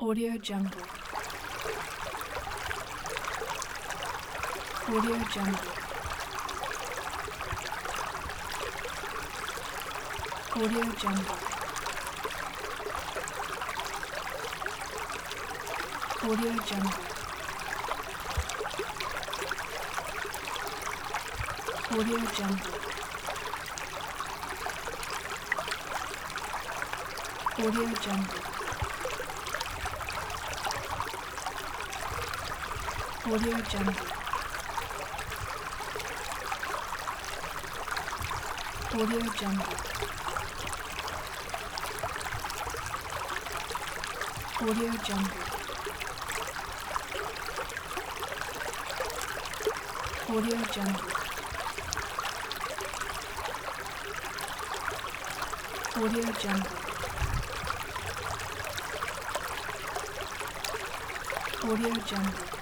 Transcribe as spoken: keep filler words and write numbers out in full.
Audio Jungle. Audio Jungle. Audio Jungle. Audio Jungle. Audio Jungle. Audio Jungle. Audio Jungle. Audio Jungle. Audio Jungle. Audio Jungle. Audio Jungle. Audio Jungle.